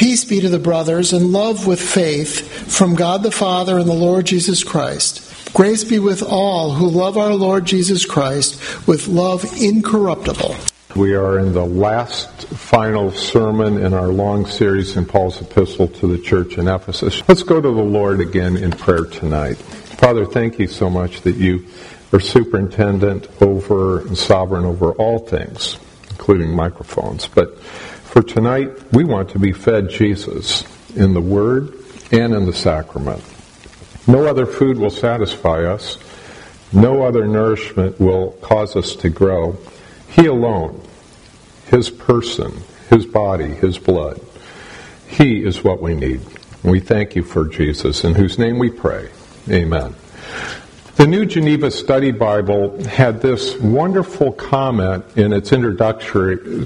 Peace be to the brothers, and love with faith from God the Father and the Lord Jesus Christ. Grace be with all who love our Lord Jesus Christ with love incorruptible. We are in the last final sermon in our long series in Paul's epistle to the church in Ephesus. Let's go to the Lord again in prayer tonight. Father, thank you so much that you are superintendent over and sovereign over all things, including microphones. But for tonight, we want to be fed Jesus in the Word and in the sacrament. No other food will satisfy us. No other nourishment will cause us to grow. He alone, His person, His body, His blood, He is what we need. We thank you for Jesus, in whose name we pray. Amen. The New Geneva Study Bible had this wonderful comment in its introduction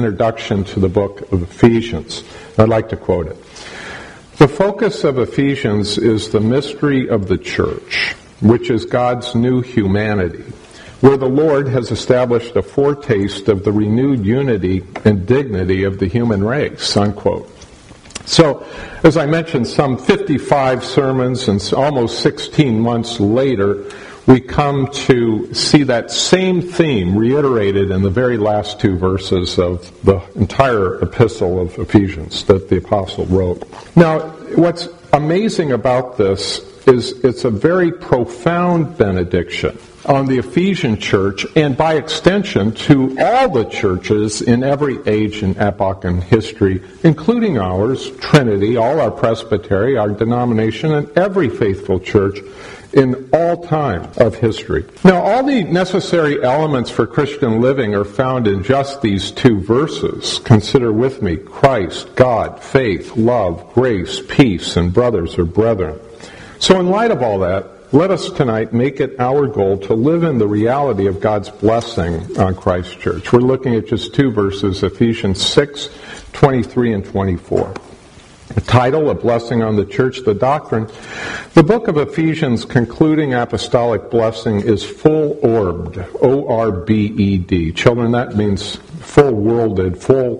to the book of Ephesians. I'd like to quote it. The focus of Ephesians is the mystery of the church, which is God's new humanity, where the Lord has established a foretaste of the renewed unity and dignity of the human race, unquote. So, as I mentioned, some 55 sermons and almost 16 months later, we come to see that same theme reiterated in the very last two verses of the entire epistle of Ephesians that the apostle wrote. Now, what's amazing about this is it's a very profound benediction on the Ephesian church, and by extension to all the churches in every age and epoch in history, including ours, Trinity, all our presbytery, our denomination, and every faithful church in all time of history. Now, all the necessary elements for Christian living are found in just these two verses. Consider with me Christ, God, faith, love, grace, peace, and brothers or brethren. So in light of all that, let us tonight make it our goal to live in the reality of God's blessing on Christ's church. We're looking at just two verses, Ephesians 6, 23 and 24. The title, A Blessing on the Church, the Doctrine. The book of Ephesians' concluding apostolic blessing is full-orbed, O-R-B-E-D. Children, that means full-worlded,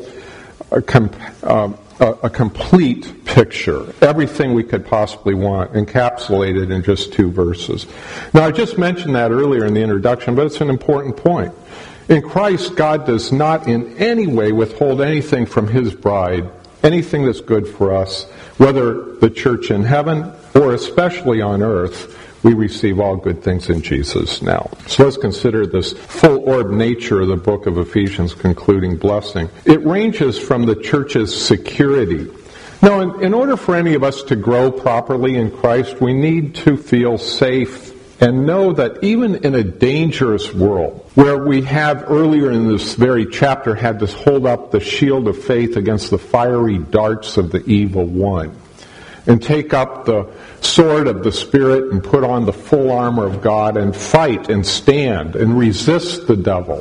a complete picture. Everything we could possibly want, encapsulated in just two verses. Now, I just mentioned that earlier in the introduction, but it's an important point. In Christ, God does not in any way withhold anything from His bride, anything that's good for us, whether the church in heaven or especially on earth. We receive all good things in Jesus now. So let's consider this full-orbed nature of the book of Ephesians' concluding blessing. It ranges from the church's security. Now, in order for any of us to grow properly in Christ, we need to feel safe and know that even in a dangerous world, where we have earlier in this very chapter had to hold up the shield of faith against the fiery darts of the evil one, and take up the sword of the Spirit and put on the full armor of God and fight and stand and resist the devil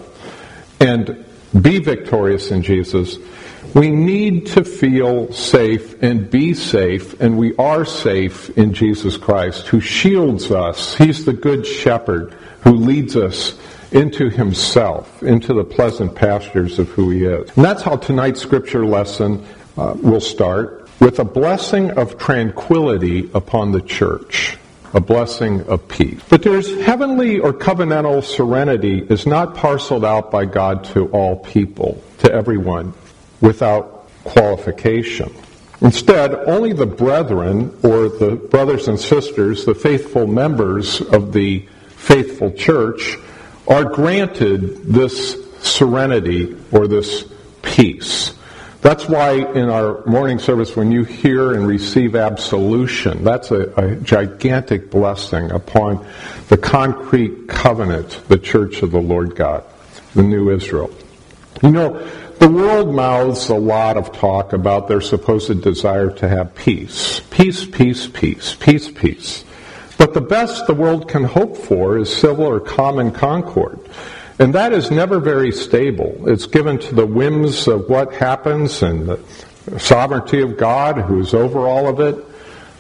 and be victorious in Jesus, we need to feel safe and be safe, and we are safe in Jesus Christ, who shields us. He's the good shepherd who leads us into Himself, into the pleasant pastures of who He is. And that's how tonight's scripture lesson will start, with a blessing of tranquility upon the church, a blessing of peace. But there's heavenly or covenantal serenity is not parceled out by God to all people, to everyone, without qualification. Instead, only the brethren, or the brothers and sisters, the faithful members of the faithful church, are granted this serenity or this peace. That's why in our morning service, when you hear and receive absolution, that's a gigantic blessing upon the concrete covenant, the church of the Lord God, the new Israel. You know, the world mouths a lot of talk about their supposed desire to have peace. Peace, peace, peace, peace, peace. But the best the world can hope for is civil or common concord. And that is never very stable. It's given to the whims of what happens and the sovereignty of God, who is over all of it.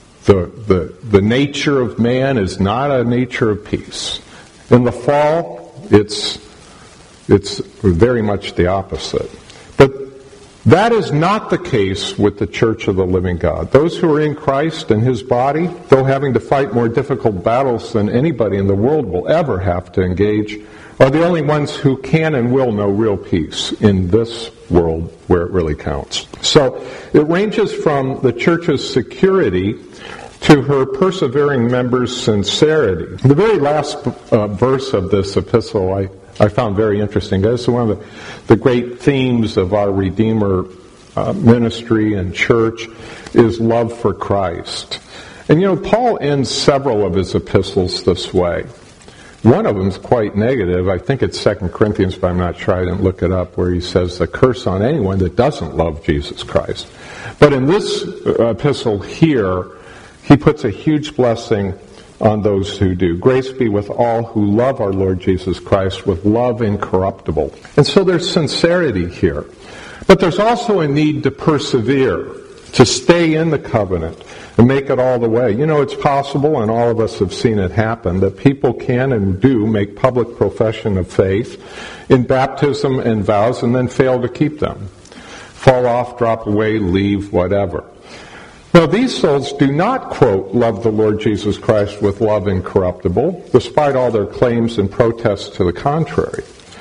The nature of man is not a nature of peace. In the fall, it's very much the opposite. But That is not the case with the Church of the Living God. Those who are in Christ and His body, though having to fight more difficult battles than anybody in the world will ever have to engage, are the only ones who can and will know real peace in this world where it really counts. So it ranges from the Church's security to her persevering members' sincerity. The very last verse of this epistle I found very interesting. This is one of the great themes of our Redeemer ministry and church is love for Christ. And Paul ends several of his epistles this way. One of them is quite negative. I think it's 2 Corinthians, but I'm not sure. I didn't look it up, where he says the curse on anyone that doesn't love Jesus Christ. But in this epistle here, he puts a huge blessing on those who do. Grace be with all who love our Lord Jesus Christ with love incorruptible. And so there's sincerity here. But there's also a need to persevere, to stay in the covenant and make it all the way. It's possible, and all of us have seen it happen, that people can and do make public profession of faith in baptism and vows and then fail to keep them. Fall off, drop away, leave, whatever. Now, these souls do not, quote, love the Lord Jesus Christ with love incorruptible, despite all their claims and protests to the contrary,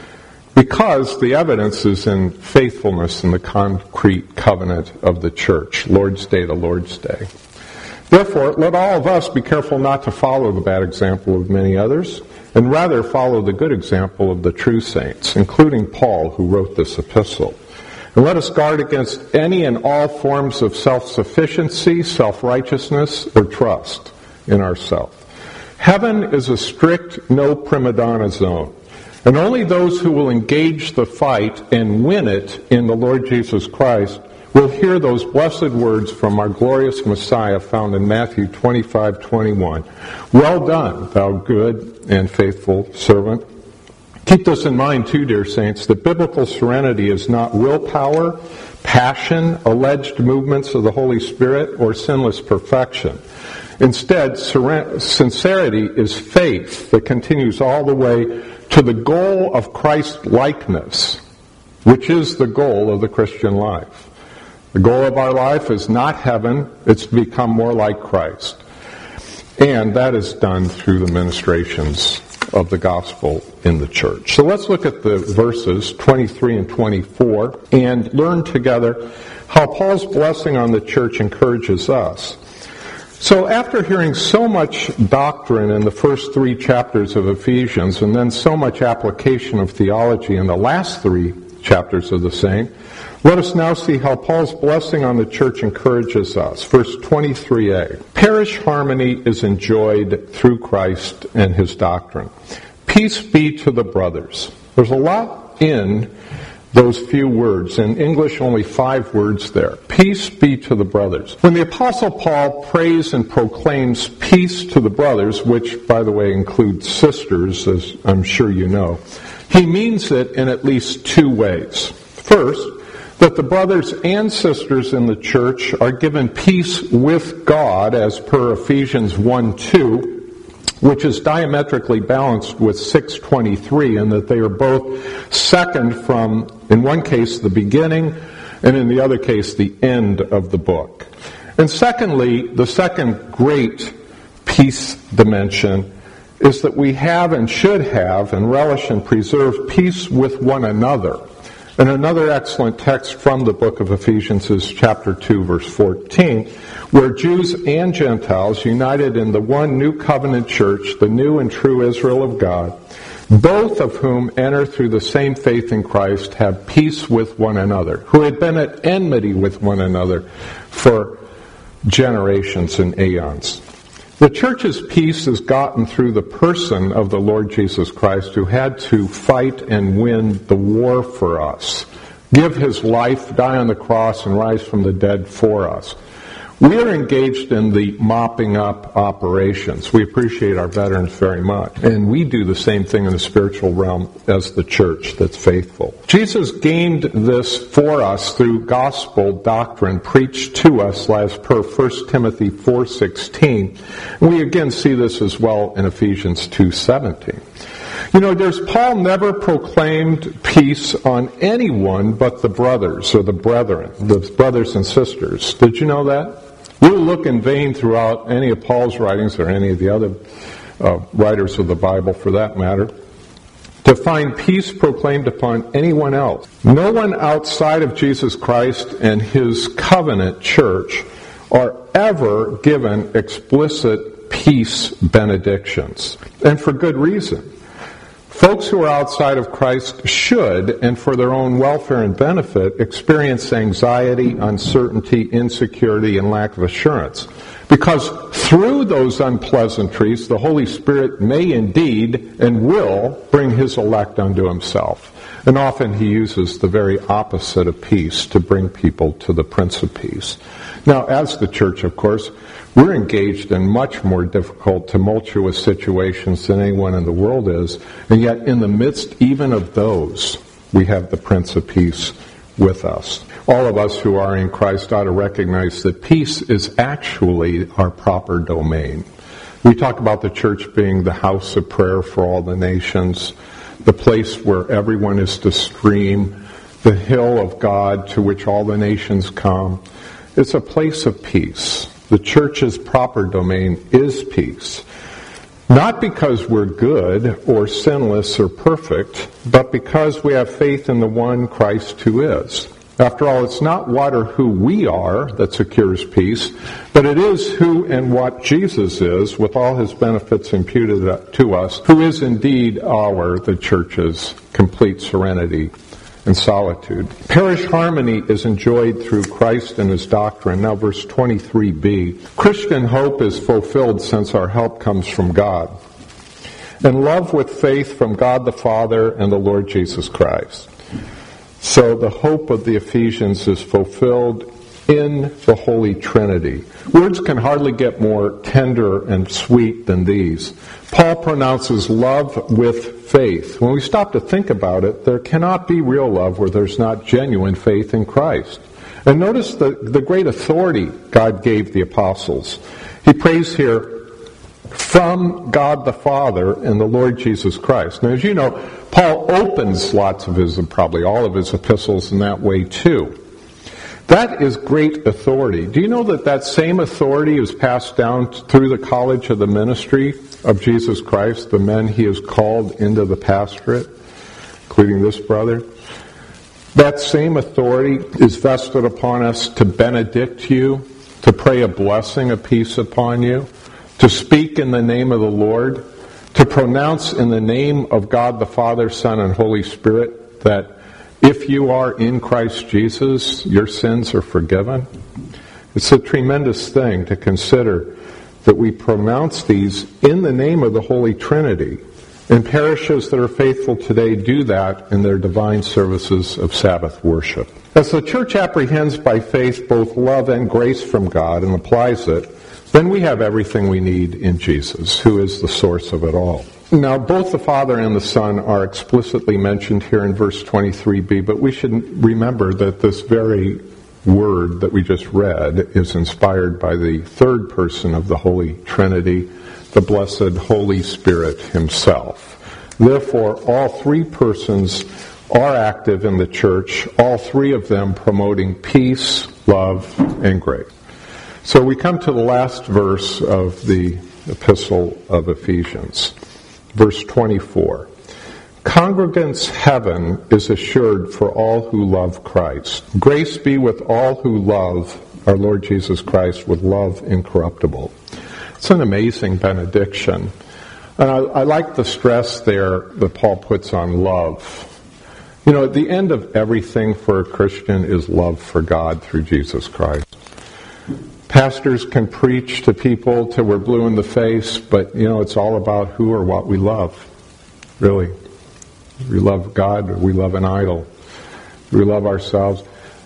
because the evidence is in faithfulness in the concrete covenant of the church, Lord's Day to Lord's Day. Therefore, let all of us be careful not to follow the bad example of many others, and rather follow the good example of the true saints, including Paul, who wrote this epistle. And let us guard against any and all forms of self-sufficiency, self-righteousness, or trust in ourselves. Heaven is a strict no prima donna zone, and only those who will engage the fight and win it in the Lord Jesus Christ will hear those blessed words from our glorious Messiah found in Matthew 25:21. Well done, thou good and faithful servant. Keep this in mind too, dear saints, that biblical serenity is not willpower, passion, alleged movements of the Holy Spirit, or sinless perfection. Instead, sincerity is faith that continues all the way to the goal of Christ-likeness, which is the goal of the Christian life. The goal of our life is not heaven, it's to become more like Christ. And that is done through the ministrations of the gospel in the church. So let's look at the verses 23 and 24 and learn together how Paul's blessing on the church encourages us. So after hearing so much doctrine in the first 3 chapters of Ephesians, and then so much application of theology in the last 3 chapters of the same, let us now see how Paul's blessing on the church encourages us. Verse 23a. Parish harmony is enjoyed through Christ and His doctrine. Peace be to the brothers. There's a lot in those few words. In English, only 5 words there. Peace be to the brothers. When the Apostle Paul prays and proclaims peace to the brothers, which, by the way, includes sisters, as I'm sure you know, he means it in at least 2 ways. First, that the brothers and sisters in the church are given peace with God, as per Ephesians 1:2, which is diametrically balanced with 6:23, and that they are both second from, in one case, the beginning, and in the other case, the end of the book. And secondly, the second great peace dimension is that we have and should have and relish and preserve peace with one another. And another excellent text from the book of Ephesians is chapter 2, verse 14, where Jews and Gentiles, united in the one new covenant church, the new and true Israel of God, both of whom enter through the same faith in Christ, have peace with one another, who had been at enmity with one another for generations and aeons. The church's peace is gotten through the person of the Lord Jesus Christ, who had to fight and win the war for us, give His life, die on the cross, and rise from the dead for us. We are engaged in the mopping up operations. We appreciate our veterans very much. And we do the same thing in the spiritual realm as the church that's faithful. Jesus gained this for us through gospel doctrine preached to us as per 1 Timothy 4:16. We again see this as well in Ephesians 2:17. Paul never proclaimed peace on anyone but the brothers or the brethren, the brothers and sisters. Did you know that? We'll look in vain throughout any of Paul's writings or any of the other writers of the Bible for that matter to find peace proclaimed upon anyone else. No one outside of Jesus Christ and his covenant church are ever given explicit peace benedictions. And for good reason. Folks who are outside of Christ should, and for their own welfare and benefit, experience anxiety, uncertainty, insecurity, and lack of assurance. Because through those unpleasantries, the Holy Spirit may indeed and will bring his elect unto himself. And often he uses the very opposite of peace to bring people to the Prince of Peace. Now, as the church, of course, we're engaged in much more difficult, tumultuous situations than anyone in the world is, and yet in the midst even of those, we have the Prince of Peace with us. All of us who are in Christ ought to recognize that peace is actually our proper domain. We talk about the church being the house of prayer for all the nations, the place where everyone is to stream, the hill of God to which all the nations come. It's a place of peace. The church's proper domain is peace. Not because we're good or sinless or perfect, but because we have faith in the one Christ who is. After all, it's not what or who we are that secures peace, but it is who and what Jesus is, with all his benefits imputed to us, who is indeed the church's complete serenity and solitude. Parish harmony is enjoyed through Christ and his doctrine. Now verse 23b. Christian hope is fulfilled since our help comes from God, and love with faith from God the Father and the Lord Jesus Christ. So the hope of the Ephesians is fulfilled in the Holy Trinity. Words can hardly get more tender and sweet than these. Paul pronounces love with faith. When we stop to think about it, there cannot be real love where there's not genuine faith in Christ. And notice the great authority God gave the apostles. He prays here, from God the Father and the Lord Jesus Christ. Now, as you know, Paul opens lots of his, and probably all of his epistles in that way too. That is great authority. Do you know that same authority is passed down through the college of the ministry of Jesus Christ, the men he has called into the pastorate, including this brother? That same authority is vested upon us to benedict you, to pray a blessing of peace upon you, to speak in the name of the Lord, to pronounce in the name of God the Father, Son, and Holy Spirit that if you are in Christ Jesus, your sins are forgiven. It's a tremendous thing to consider that we pronounce these in the name of the Holy Trinity. And parishes that are faithful today do that in their divine services of Sabbath worship. As the church apprehends by faith both love and grace from God and applies it, then we have everything we need in Jesus, who is the source of it all. Now, both the Father and the Son are explicitly mentioned here in verse 23b, but we should remember that this very word that we just read is inspired by the third person of the Holy Trinity, the blessed Holy Spirit himself. Therefore, all three persons are active in the church, all three of them promoting peace, love, and grace. So we come to the last verse of the epistle of Ephesians. Verse 24. Congregants' heaven is assured for all who love Christ. Grace be with all who love our Lord Jesus Christ with love incorruptible. It's an amazing benediction. And I like the stress there that Paul puts on love. You know, at the end of everything for a Christian is love for God through Jesus Christ. Pastors can preach to people till we're blue in the face, but, it's all about who or what we love, really. We love God, or we love an idol. We love ourselves.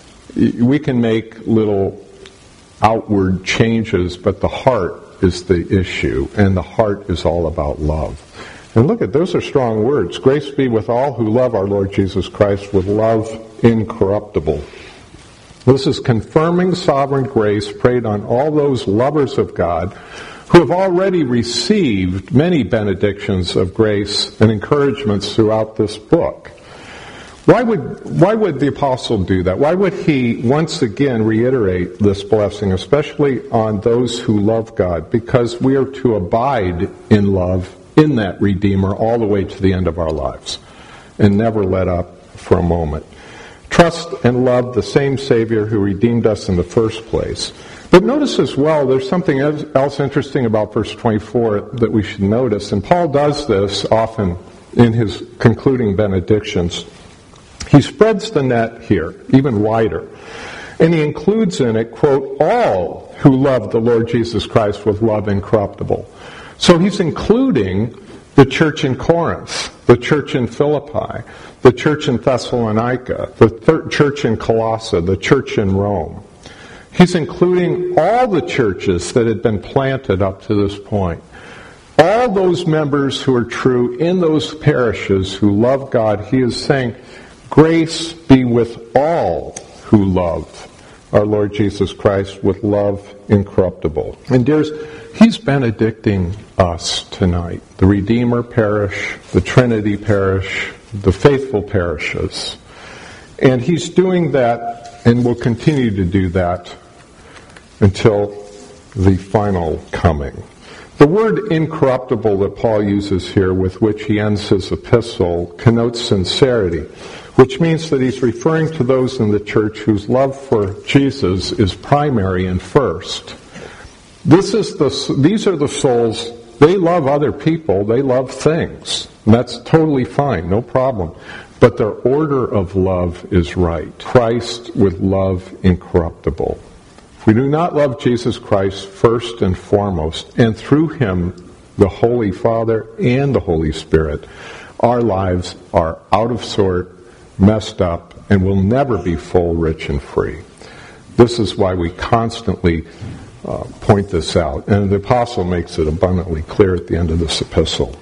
We can make little outward changes, but the heart is the issue, and the heart is all about love. And look at, those are strong words. Grace be with all who love our Lord Jesus Christ with love incorruptible. This is confirming sovereign grace prayed on all those lovers of God who have already received many benedictions of grace and encouragements throughout this book. Why would the apostle do that? Why would he once again reiterate this blessing, especially on those who love God? Because we are to abide in love in that Redeemer all the way to the end of our lives and never let up for a moment. Trust and love the same Savior who redeemed us in the first place. But notice as well, there's something else interesting about verse 24 that we should notice, and Paul does this often in his concluding benedictions. He spreads the net here, even wider. And he includes in it, quote, all who love the Lord Jesus Christ with love incorruptible. So he's including the church in Corinth, the church in Philippi, the church in Thessalonica, the church in Colossae, the church in Rome. He's including all the churches that had been planted up to this point. All those members who are true in those parishes who love God, he is saying, grace be with all who love our Lord Jesus Christ with love incorruptible. And dears, he's benedicting us tonight. The Redeemer parish, the Trinity parish, the faithful parishes. And he's doing that and will continue to do that until the final coming. The word incorruptible that Paul uses here, with which he ends his epistle, connotes sincerity, which means that he's referring to those in the church whose love for Jesus is primary and first. These are the souls, they love other people, they love things. And that's totally fine, no problem. But their order of love is right. Christ with love incorruptible. If we do not love Jesus Christ first and foremost, and through him the Holy Father and the Holy Spirit, our lives are out of sort, messed up, and will never be full, rich, and free. This is why we constantly point this out. And the apostle makes it abundantly clear at the end of this epistle.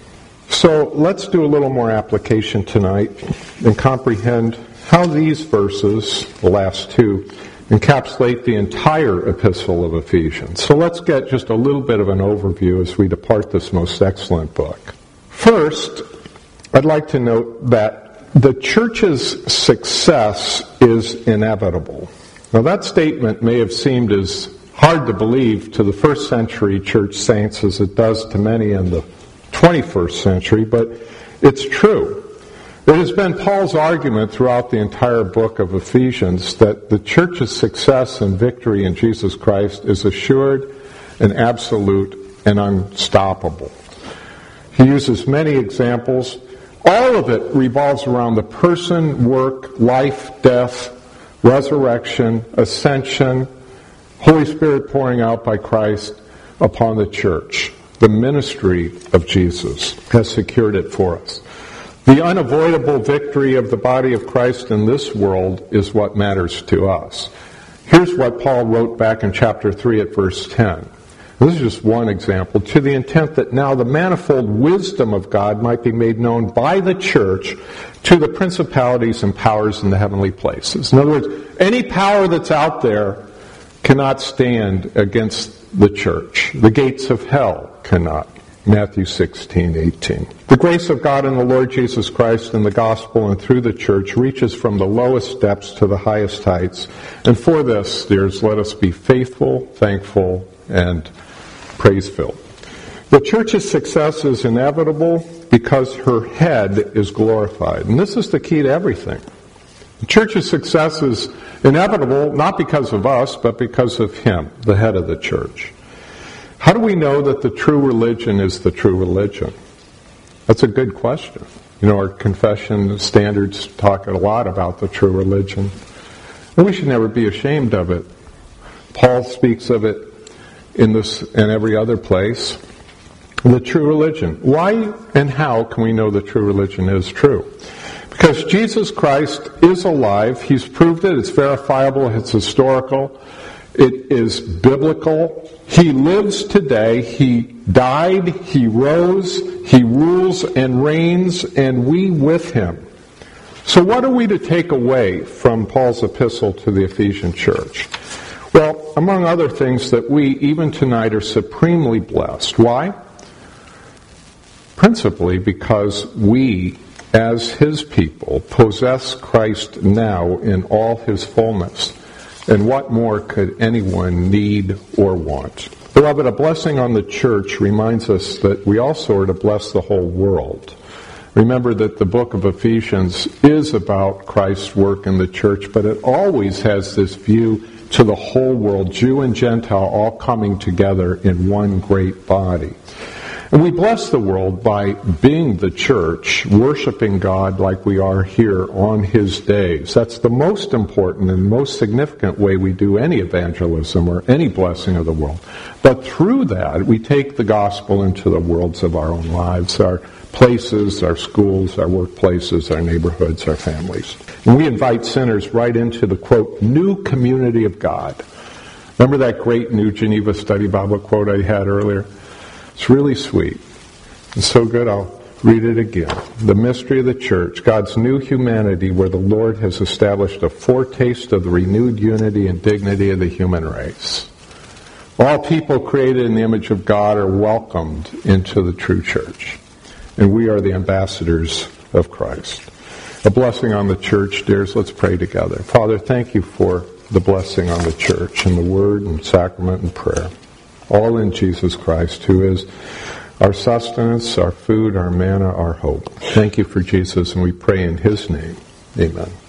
So let's do a little more application tonight and comprehend how these verses, the last two, encapsulate the entire epistle of Ephesians. So let's get just a little bit of an overview as we depart this most excellent book. First, I'd like to note that the church's success is inevitable. Now that statement may have seemed as hard to believe to the first century church saints as it does to many in the 21st century, but it's true. It has been Paul's argument throughout the entire book of Ephesians that the church's success and victory in Jesus Christ is assured and absolute and unstoppable. He uses many examples. All of it revolves around the person, work, life, death, resurrection, ascension, Holy Spirit pouring out by Christ upon the church. The ministry of Jesus has secured it for us. The unavoidable victory of the body of Christ in this world is what matters to us. Here's what Paul wrote back in chapter 3 at verse 10. This is just one example. To the intent that now the manifold wisdom of God might be made known by the church to the principalities and powers in the heavenly places. In other words, any power that's out there cannot stand against the church. The gates of hell cannot. Matthew 16:18. The grace of God in the Lord Jesus Christ in the gospel and through the church reaches from the lowest depths to the highest heights. And for this, dears, let us be faithful, thankful, and praise-filled. The church's success is inevitable because her head is glorified. And this is the key to everything. The church's success is inevitable not because of us, but because of him, the head of the church. How do we know that the true religion is the true religion? That's a good question. You know, our confession standards talk a lot about the true religion. And we should never be ashamed of it. Paul speaks of it in this and every other place. The true religion. Why and how can we know the true religion is true? Because Jesus Christ is alive. He's proved it. It's verifiable. It's historical. It is biblical. He lives today. He died. He rose. He rules and reigns, and we with him. So what are we to take away from Paul's epistle to the Ephesian church? Well, among other things, that we, even tonight, are supremely blessed. Why? Principally because we, as His people, possess Christ now in all His fullness. And what more could anyone need or want? Beloved, a blessing on the church reminds us that we also are to bless the whole world. Remember that the book of Ephesians is about Christ's work in the church, but it always has this view to the whole world, Jew and Gentile, all coming together in one great body. And we bless the world by being the church, worshiping God like we are here on His days. That's the most important and most significant way we do any evangelism or any blessing of the world. But through that, we take the gospel into the worlds of our own lives, our places, our schools, our workplaces, our neighborhoods, our families. And we invite sinners right into the, quote, new community of God. Remember that great New Geneva Study Bible quote I had earlier? It's really sweet. It's so good I'll read it again. The mystery of the church, God's new humanity where the Lord has established a foretaste of the renewed unity and dignity of the human race. All people created in the image of God are welcomed into the true church. And we are the ambassadors of Christ. A blessing on the church, dears. Let's pray together. Father, thank you for the blessing on the church and the word and sacrament and prayer. All in Jesus Christ, who is our sustenance, our food, our manna, our hope. Thank you for Jesus, and we pray in His name. Amen.